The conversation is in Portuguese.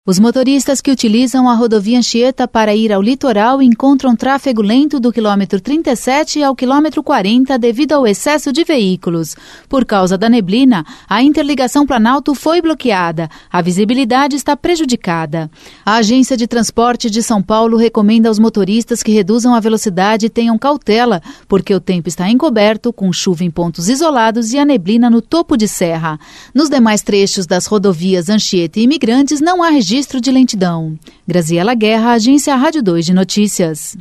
Os motoristas que utilizam a rodovia Anchieta para ir ao litoral encontram tráfego lento do quilômetro 37 ao quilômetro 40 devido ao excesso de veículos. Por causa da neblina, a interligação Planalto foi bloqueada. A visibilidade está prejudicada. A Agência de Transporte de São Paulo recomenda aos motoristas que reduzam a velocidade e tenham cautela, porque o tempo está encoberto, com chuva em pontos isolados e a neblina no topo de serra. Nos demais trechos das rodovias Anchieta e Imigrantes não há registro de lentidão. Graziela Guerra, Agência Rádio 2 de Notícias.